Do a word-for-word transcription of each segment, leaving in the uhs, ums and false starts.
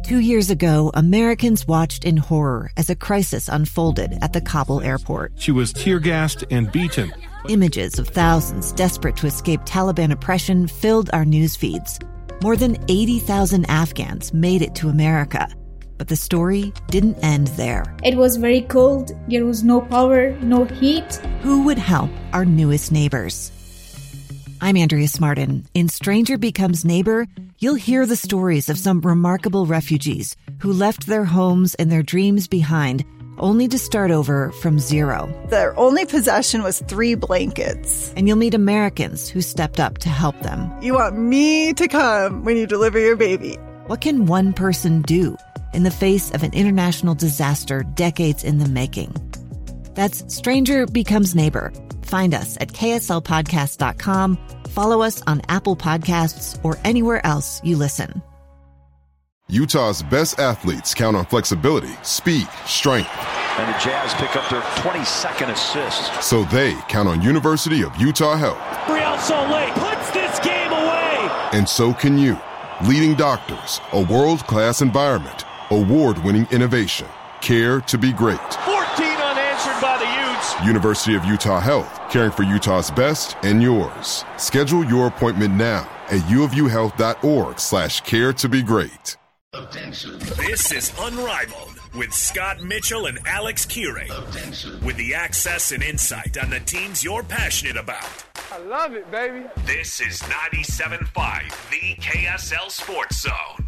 Two years ago, Americans watched in horror as a crisis unfolded at the Kabul airport. She was tear-gassed and beaten. Images of thousands desperate to escape Taliban oppression filled our news feeds. More than eighty thousand Afghans made it to America. But the story didn't end there. It was very cold. There was no power, no heat. Who would help our newest neighbors? I'm Andrea Smartin. In Stranger Becomes Neighbor, you'll hear the stories of some remarkable refugees who left their homes and their dreams behind, only to start over from zero. Their only possession was three blankets. And you'll meet Americans who stepped up to help them. You want me to come when you deliver your baby. What can one person do in the face of an international disaster decades in the making? That's Stranger Becomes Neighbor. Find us at K S L podcast dot com. Follow us on Apple Podcasts or anywhere else you listen. Utah's best athletes count on flexibility, speed, strength. And the Jazz pick up their twenty-second assist. So they count on University of Utah Health. Real Salt Lake puts this game away. And so can you. Leading doctors, a world-class environment, award-winning innovation, care to be great. fourteen unanswered by the Utes. University of Utah Health, caring for Utah's best and yours. Schedule your appointment now at uofuhealth.org slash care to be great. This is Unrivaled with Scott Mitchell and Alex Kirey. With the access and insight on the teams you're passionate about. I love it, baby. This is ninety-seven point five, the K S L Sports Zone.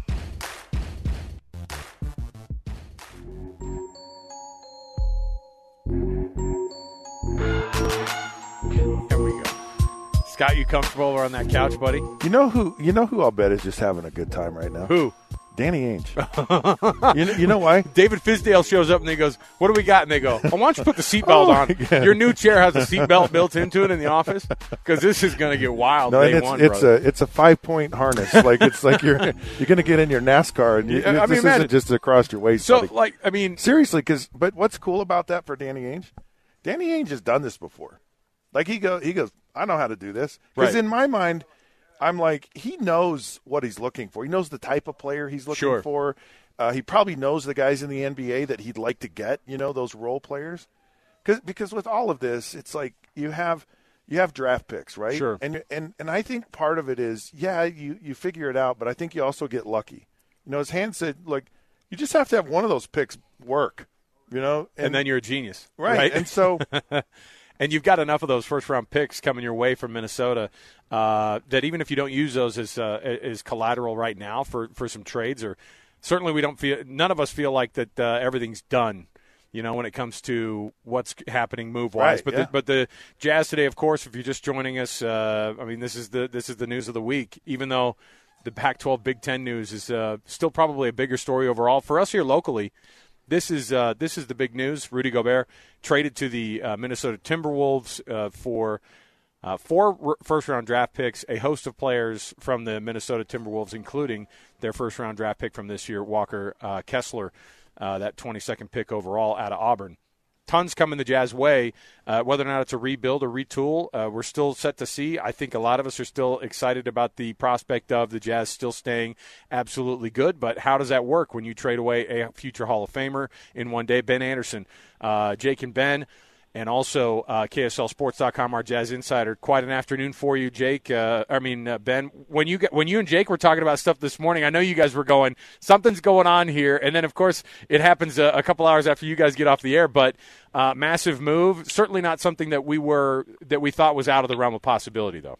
Here we go. Scott, you comfortable over on that couch, buddy? You know who? You know who I'll bet is just having a good time right now. Who? Danny Ainge. you, know, you know why? David Fizdale shows up and he goes, "What do we got?" And they go, "Oh, why don't you put the seatbelt oh on? God. Your new chair has a seatbelt built into it in the office because this is going to get wild." No, day it's, one, it's brother. a it's a five point harness. Like it's like you're you're going to get in your NASCAR and you, Yeah, I mean, this imagine. isn't just across your waist. So, buddy. like, I mean, seriously, because but what's cool about that for Danny Ainge? Danny Ainge has done this before. Like he go he goes, I know how to do this because Right. in my mind. I'm like, he knows what he's looking for. He knows the type of player he's looking Sure. for. Uh, he probably knows the guys in the N B A that he'd like to get, you know, those role players. Cause, because with all of this, it's like you have you have draft picks, right? Sure. And and and I think part of it is, yeah, you, you figure it out, but I think you also get lucky. You know, as Hans said, like, you just have to have one of those picks work, you know? and, and then you're a genius. Right. right? And so and you've got enough of those first-round picks coming your way from Minnesota uh, that even if you don't use those as uh, as collateral right now for, for some trades, or certainly we don't feel – none of us feel like that uh, everything's done, you know, when it comes to what's happening move-wise. Right, but, yeah. the, but the Jazz today, of course, if you're just joining us, uh, I mean, this is the this is the news of the week, even though the Pac twelve Big Ten news is uh, still probably a bigger story overall. For us here locally, This is uh, this is the big news. Rudy Gobert traded to the uh, Minnesota Timberwolves uh, for uh, four r- first-round draft picks, a host of players from the Minnesota Timberwolves, including their first-round draft pick from this year, Walker uh, Kessler, uh, that twenty-second pick overall out of Auburn. Tons coming the Jazz way. Uh, whether or not it's a rebuild or retool, uh, we're still set to see. I think a lot of us are still excited about the prospect of the Jazz still staying absolutely good. But how does that work when you trade away a future Hall of Famer in one day? Ben Anderson, uh, Jake and Ben, and also uh, K S L Sports dot com, our Jazz Insider. Quite an afternoon for you, Jake. Uh, I mean, uh, Ben, when you, when you and Jake were talking about stuff this morning, I know you guys were going, something's going on here. And then, of course, it happens a, a couple hours after you guys get off the air. But uh, massive move. Certainly not something that we were that we thought was out of the realm of possibility, though.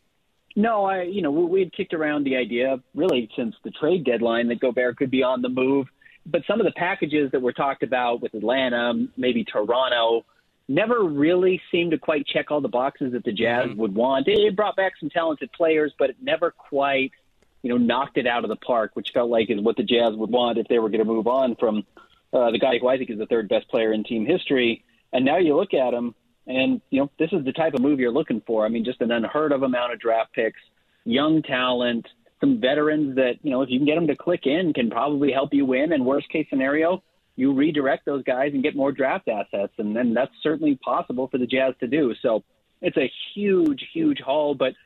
No, I, you know, we had kicked around the idea really since the trade deadline that Gobert could be on the move. But some of the packages that were talked about with Atlanta, maybe Toronto, never really seemed to quite check all the boxes that the Jazz Mm-hmm. would want. It brought back some talented players, but it never quite, you know, knocked it out of the park, which felt like is what the Jazz would want if they were going to move on from uh, the guy who I think is the third best player in team history. And now you look at him, and, you know, this is the type of move you're looking for. I mean, just an unheard of amount of draft picks, young talent, some veterans that, you know, if you can get them to click in, can probably help you win. And worst case scenario, you redirect those guys and get more draft assets. And then that's certainly possible for the Jazz to do. So it's a huge, huge haul. But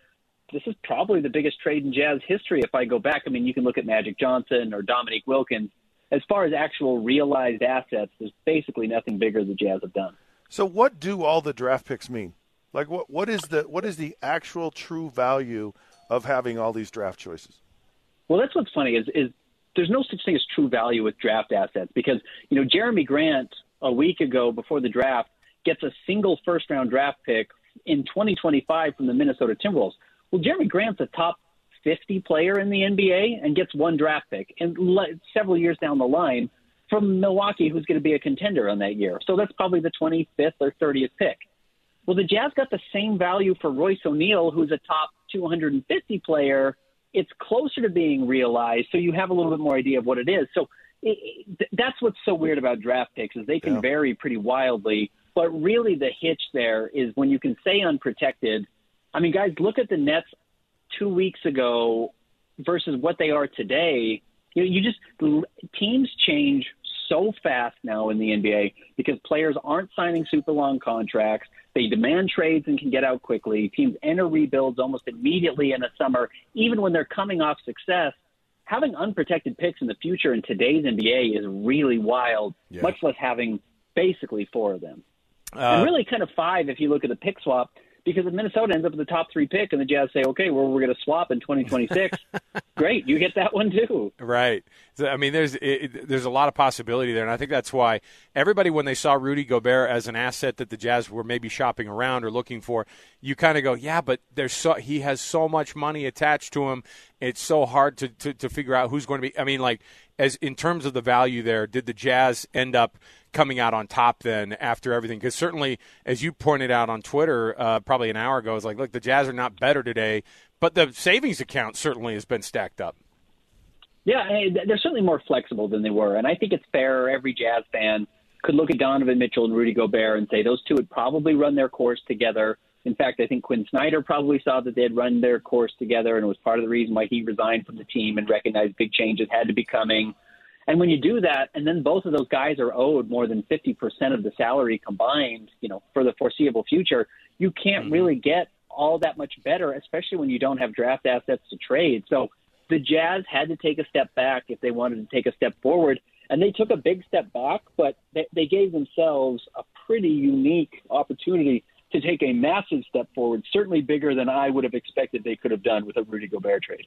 this is probably the biggest trade in Jazz history if I go back. I mean, you can look at Magic Johnson or Dominique Wilkins. As far as actual realized assets, there's basically nothing bigger the Jazz have done. So what do all the draft picks mean? Like, what what is the what is the actual true value of having all these draft choices? Well, that's what's funny is is there's no such thing as true value with draft assets because, you know, Jeremy Grant a week ago before the draft gets a single first-round draft pick in twenty twenty-five from the Minnesota Timberwolves. Well, Jeremy Grant's a top fifty player in the N B A and gets one draft pick. And le- several years down the line from Milwaukee, who's going to be a contender on that year. So that's probably the twenty-fifth or thirtieth pick. Well, the Jazz got the same value for Royce O'Neal, who's a top two hundred fifty player. It's closer to being realized, so you have a little bit more idea of what it is. So it, it, that's what's so weird about draft picks is they can yeah. vary pretty wildly. But really the hitch there is when you can say unprotected. I mean, guys, look at the Nets two weeks ago versus what they are today. You know, you just teams change so fast now in the N B A because players aren't signing super long contracts. They demand trades and can get out quickly. Teams enter rebuilds almost immediately in the summer, even when they're coming off success. Having unprotected picks in the future in today's N B A is really wild, yeah. much less having basically four of them. Uh, and really kind of five if you look at the pick swap, because if Minnesota ends up with the top three pick and the Jazz say, okay, well, we're going to swap in twenty twenty-six, great, you get that one too. Right. So, I mean, there's it, there's a lot of possibility there, and I think that's why everybody, when they saw Rudy Gobert as an asset that the Jazz were maybe shopping around or looking for, you kind of go, yeah, but there's so he has so much money attached to him, it's so hard to, to, to figure out who's going to be – I mean, like, as in terms of the value there, did the Jazz end up coming out on top then after everything? Because certainly, as you pointed out on Twitter uh, probably an hour ago, it's like, look, the Jazz are not better today, but the savings account certainly has been stacked up. Yeah, they're certainly more flexible than they were, and I think it's fair. Every Jazz fan could look at Donovan Mitchell and Rudy Gobert and say those two would probably run their course together. In fact, I think Quinn Snyder probably saw that they had run their course together, and it was part of the reason why he resigned from the team and recognized big changes had to be coming. And when you do that, and then both of those guys are owed more than fifty percent of the salary combined, you know, for the foreseeable future, you can't mm-hmm. really get all that much better, especially when you don't have draft assets to trade. So the Jazz had to take a step back if they wanted to take a step forward, and they took a big step back, but they, they gave themselves a pretty unique opportunity to take a massive step forward, certainly bigger than I would have expected they could have done with a Rudy Gobert trade.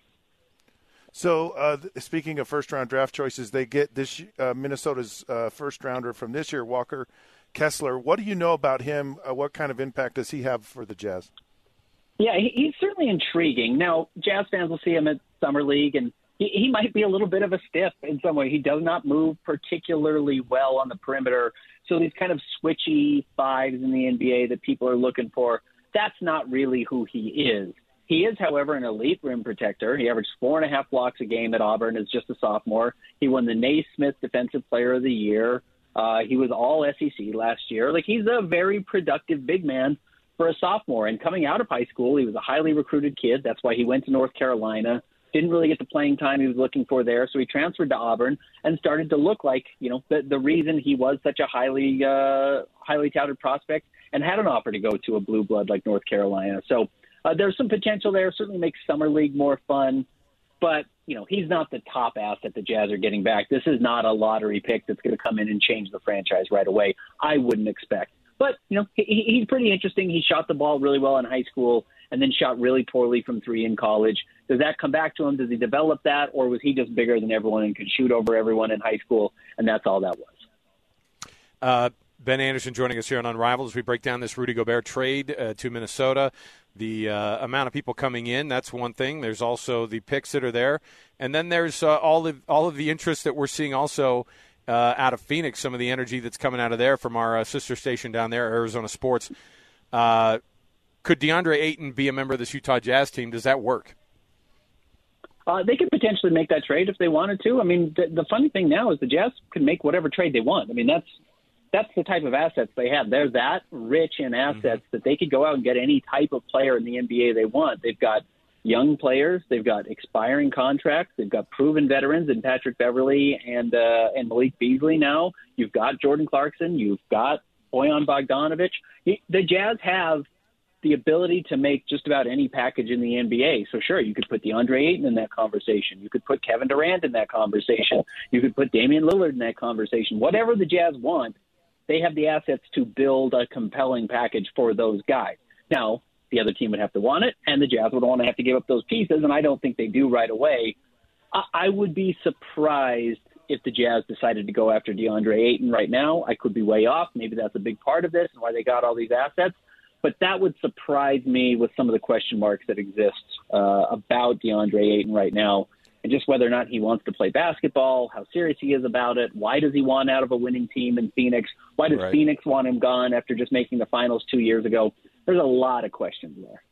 So, uh, speaking of first-round draft choices, they get this uh, Minnesota's uh, first-rounder from this year, Walker Kessler. What do you know about him? Uh, what kind of impact does he have for the Jazz? Yeah, he, he's certainly intriguing. Now, Jazz fans will see him at Summer League, and he, he might be a little bit of a stiff in some way. He does not move particularly well on the perimeter. So these kind of switchy fives in the N B A that people are looking for, that's not really who he is. He is, however, an elite rim protector. He averaged four and a half blocks a game at Auburn as just a sophomore. He won the Naismith Defensive Player of the Year. Uh, he was all S E C last year. Like, he's a very productive big man for a sophomore. And coming out of high school, he was a highly recruited kid. That's why he went to North Carolina. Didn't really get the playing time he was looking for there, so he transferred to Auburn and started to look like, you know, the, the reason he was such a highly uh, highly touted prospect and had an offer to go to a blue blood like North Carolina. So uh, there's some potential there. Certainly makes Summer League more fun. But, you know, he's not the top asset the Jazz are getting back. This is not a lottery pick that's going to come in and change the franchise right away. I wouldn't expect. But, you know, he, he's pretty interesting. He shot the ball really well in high school and then shot really poorly from three in college. Does that come back to him? Does he develop that? Or was he just bigger than everyone and could shoot over everyone in high school? And that's all that was. Uh, Ben Anderson joining us here on Unrivaled as we break down this Rudy Gobert trade uh, to Minnesota. The uh, amount of people coming in, that's one thing. There's also the picks that are there. And then there's uh, all, of, all of the interest that we're seeing also uh, out of Phoenix, some of the energy that's coming out of there from our uh, sister station down there, Arizona Sports. Uh, could DeAndre Ayton be a member of this Utah Jazz team? Does that work? Uh, they could potentially make that trade if they wanted to. I mean, the, the funny thing now is the Jazz can make whatever trade they want. I mean, that's that's the type of assets they have. They're that rich in assets mm-hmm. that they could go out and get any type of player in the N B A they want. They've got young players. They've got expiring contracts. They've got proven veterans in Patrick Beverley and uh, and Malik Beasley now. You've got Jordan Clarkson. You've got Bojan Bogdanovic. The Jazz have the ability to make just about any package in the N B A. So sure, you could put DeAndre Ayton in that conversation. You could put Kevin Durant in that conversation. You could put Damian Lillard in that conversation. Whatever the Jazz want, they have the assets to build a compelling package for those guys. Now, the other team would have to want it, and the Jazz would want to have to give up those pieces, and I don't think they do right away. I, I would be surprised if the Jazz decided to go after DeAndre Ayton right now. I could be way off. Maybe that's a big part of this and why they got all these assets. But that would surprise me with some of the question marks that exist uh, about DeAndre Ayton right now, and just whether or not he wants to play basketball, how serious he is about it. Why does he want out of a winning team in Phoenix? Why does Right. Phoenix want him gone after just making the finals two years ago? There's a lot of questions there.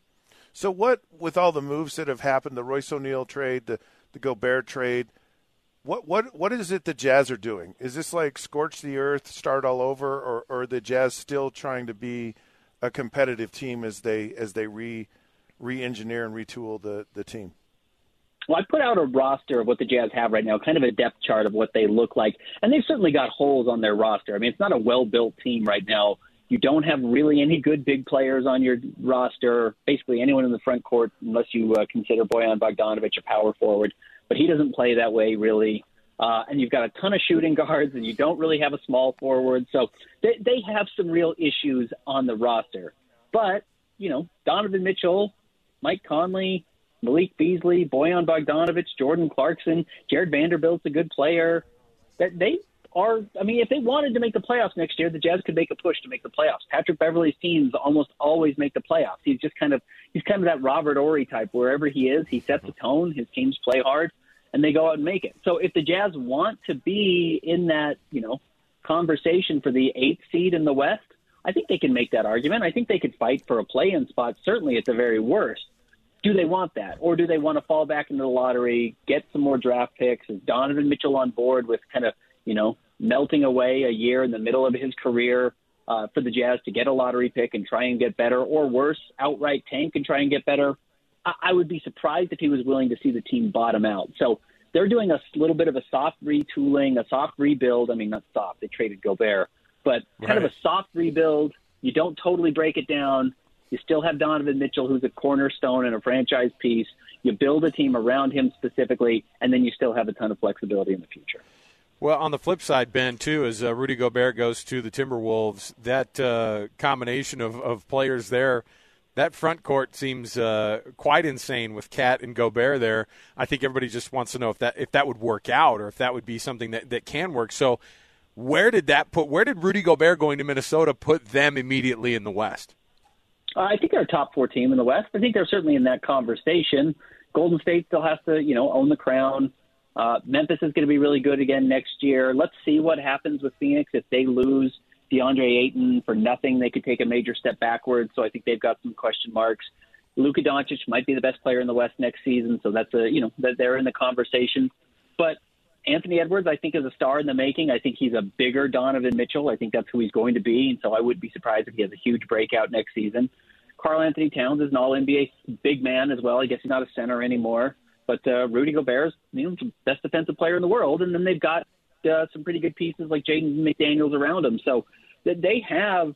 So what, with all the moves that have happened, the Royce O'Neal trade, the, the Gobert trade, what what what is it the Jazz are doing? Is this like scorch the earth, start all over, or, or are the Jazz still trying to be a competitive team as they as they re re-engineer and retool the, the team? Well, I put out a roster of what the Jazz have right now, kind of a depth chart of what they look like. And they've certainly got holes on their roster. I mean, it's not a well-built team right now. You don't have really any good big players on your roster, basically anyone in the front court, unless you uh, consider Bojan Bogdanovic a power forward. But he doesn't play that way, really. Uh, and you've got a ton of shooting guards, and you don't really have a small forward. So they, they have some real issues on the roster. But, you know, Donovan Mitchell, Mike Conley, Malik Beasley, Bojan Bogdanovic, Jordan Clarkson, Jared Vanderbilt's a good player. That they are, I mean, if they wanted to make the playoffs next year, the Jazz could make a push to make the playoffs. Patrick Beverley's teams almost always make the playoffs. He's just kind of, he's kind of that Robert Horry type. Wherever he is, he sets the tone. His teams play hard, and they go out and make it. So if the Jazz want to be in that, you know, conversation for the eighth seed in the West, I think they can make that argument. I think they could fight for a play-in spot, certainly at the very worst. Do they want that? Or do they want to fall back into the lottery, get some more draft picks? Is Donovan Mitchell on board with kind of, you know, melting away a year in the middle of his career uh, for the Jazz to get a lottery pick and try and get better, or worse, outright tank and try and get better? I, I would be surprised if he was willing to see the team bottom out. So they're doing a little bit of a soft retooling, a soft rebuild. I mean, not soft. They traded Gobert. But kind Right. of a soft rebuild. You don't totally break it down. You still have Donovan Mitchell, who's a cornerstone and a franchise piece. You build a team around him specifically, and then you still have a ton of flexibility in the future. Well, on the flip side, Ben, too, as uh, Rudy Gobert goes to the Timberwolves, that uh, combination of, of players there, that front court seems uh, quite insane with Cat and Gobert there. I think everybody just wants to know if that if that would work out or if that would be something that, that can work. So where did that put? Where did Rudy Gobert going to Minnesota put them immediately in the West? Uh, I think they're a top four team in the West. I think they're certainly in that conversation. Golden State still has to, you know, own the crown. Uh, Memphis is going to be really good again next year. Let's see what happens with Phoenix. If they lose DeAndre Ayton for nothing, they could take a major step backwards. So I think they've got some question marks. Luka Doncic might be the best player in the West next season. So that's a, you know, that they're in the conversation. But Anthony Edwards, I think, is a star in the making. I think he's a bigger Donovan Mitchell. I think that's who he's going to be, and so I wouldn't be surprised if he has a huge breakout next season. Karl Anthony Towns is an all N B A big man as well. I guess he's not a center anymore. But uh, Rudy Gobert is, you know, the best defensive player in the world, and then they've got uh, some pretty good pieces like Jaden McDaniels around him. So they have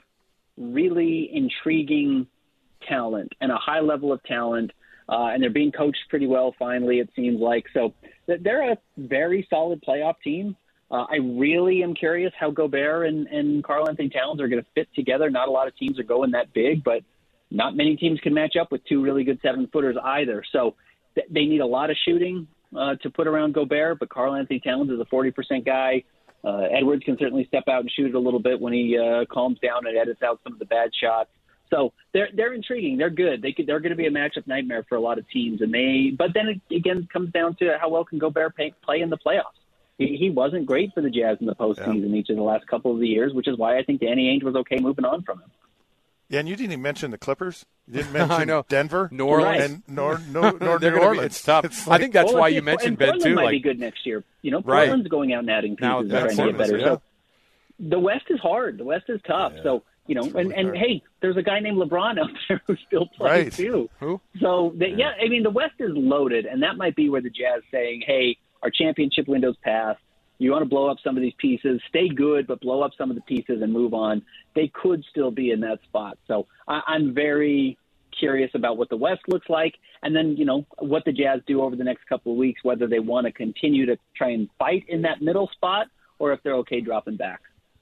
really intriguing talent and a high level of talent. Uh, and they're being coached pretty well, finally, it seems like. So they're a very solid playoff team. Uh, I really am curious how Gobert and, and Karl Anthony Towns are going to fit together. Not a lot of teams are going that big, but not many teams can match up with two really good seven-footers either. So th- they need a lot of shooting uh, to put around Gobert, but Karl Anthony Towns is a forty percent guy. Uh, Edwards can certainly step out and shoot it a little bit when he uh, calms down and edits out some of the bad shots. So they're they're intriguing. They're good. They could, they're going to be a matchup nightmare for a lot of teams. And they, but then it again comes down to how well can Gobert pay, play in the playoffs. He, he wasn't great for the Jazz in the postseason yeah. each of the last couple of the years, which is why I think Danny Ainge was okay moving on from him. Yeah, and you didn't even mention the Clippers. You didn't mention I know. Denver, New Orleans, and nor, nor, nor New Orleans. Be, it's tough. It's like, I think that's well, why you mentioned Ben Portland too. Might like, be good next year. You know, right. Portland's going out and adding pieces now, and trying to get better. Yeah. So the West is hard. The West is tough. Yeah. So you know, and, really and hey, there's a guy named LeBron out there who still plays right. too. Who? So they, yeah. yeah, I mean, the West is loaded, and that might be where the Jazz saying, "Hey, our championship window's passed. You want to blow up some of these pieces, stay good, but blow up some of the pieces and move on. They could still be in that spot. So I, I'm very curious about what the West looks like, and then, you know, what the Jazz do over the next couple of weeks, whether they want to continue to try and fight in that middle spot or if they're okay dropping back.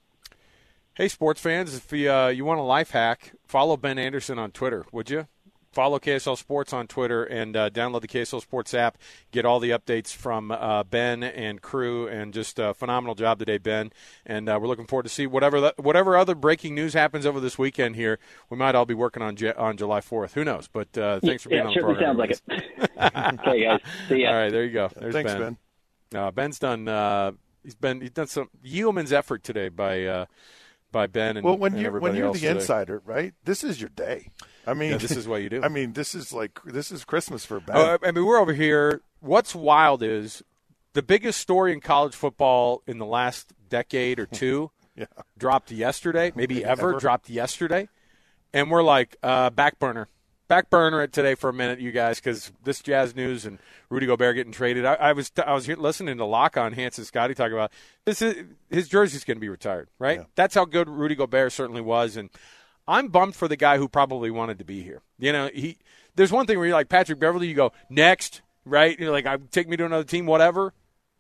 Hey, sports fans, if you, uh, you want a life hack, follow Ben Anderson on Twitter, would you? Follow K S L Sports on Twitter and uh, download the K S L Sports app. Get all the updates from uh, Ben and crew, and just a phenomenal job today, Ben. And uh, we're looking forward to see whatever the, whatever other breaking news happens over this weekend here. We might all be working on J- on July fourth. Who knows? But uh, thanks for being yeah, on the program. Yeah, certainly sounds like it. Okay, guys. See ya. All right, there you go. There's Thanks, Ben. Ben. Uh, Ben's done. Uh, he's been. He's done some yeoman's effort today by uh, by Ben and well, when and you everybody when you're else the today. insider, right? This is your day. I mean, Yeah, this is what you do. I mean, this is like this is Christmas for Ben. Oh, I mean, we're over here. What's wild is the biggest story in college football in the last decade or two yeah. dropped yesterday, maybe, Maybe ever, ever. dropped yesterday. And we're like, uh, back burner. Back burner it today for a minute, you guys, because this Jazz news and Rudy Gobert getting traded. I, I was I was here listening to Lock on Hans and Scotty talk about this. Is, his jersey's going to be retired, right? Yeah. That's how good Rudy Gobert certainly was. And I'm bummed for the guy who probably wanted to be here. You know, he. There's one thing where you're like Patrick Beverly, you go next, right? You're like, I take me to another team, whatever.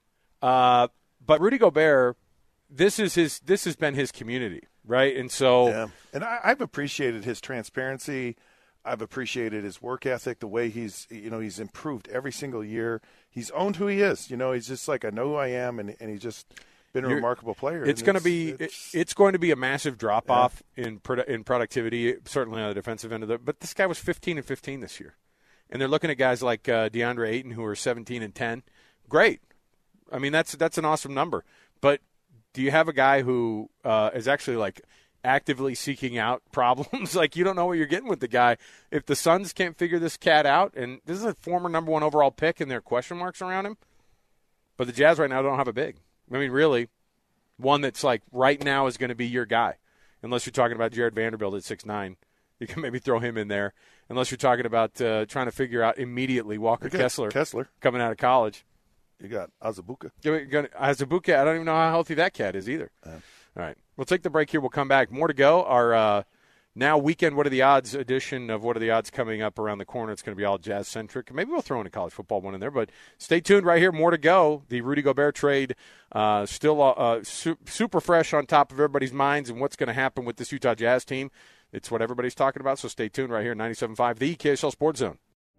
Uh, but Rudy Gobert, this is his. This has been his community, right? And so, yeah. And I, I've appreciated his transparency. I've appreciated his work ethic, the way he's, you know, he's improved every single year. He's owned who he is. You know, he's just like, I know who I am, and and he's just been a You're, remarkable player. It's and going to be it's, it's going to be a massive drop Yeah. off in produ- in productivity, certainly on the defensive end of the. But this guy was fifteen and fifteen this year, and they're looking at guys like uh, DeAndre Ayton who are seventeen and ten. Great, I mean that's that's an awesome number. But do you have a guy who uh, is actually like actively seeking out problems? Like, you don't know what you're getting with the guy. If the Suns can't figure this cat out, and this is a former number one overall pick, and there are question marks around him. But the Jazz right now don't have a big. I mean, really, one that's like right now is going to be your guy. Unless you're talking about Jared Vanderbilt at six nine. You can maybe throw him in there. Unless you're talking about uh, trying to figure out immediately Walker Okay, Kessler, Kessler coming out of college. You got Azubuike. Azubuike, I don't even know how healthy that cat is either. Uh, All right. We'll take the break here. We'll come back. More to go. Our uh, now weekend What Are the Odds edition of What Are the Odds coming up around the corner. It's going to be all Jazz-centric. Maybe we'll throw in a college football one in there, but stay tuned right here. More to go. The Rudy Gobert trade uh, still uh, su- super fresh on top of everybody's minds, and what's going to happen with this Utah Jazz team. It's what everybody's talking about, so stay tuned right here. ninety-seven point five, the K S L Sports Zone.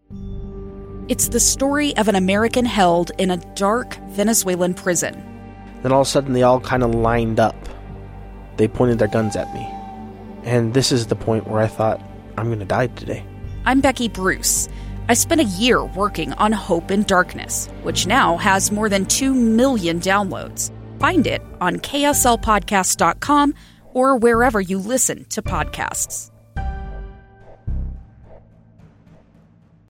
It's the story of an American held in a dark Venezuelan prison. Then all of a sudden they all kind of lined up. They pointed their guns at me. And this is the point where I thought, I'm going to die today. I'm Becky Bruce. I spent a year working on Hope in Darkness, which now has more than two million downloads. Find it on K S L podcast dot com or wherever you listen to podcasts.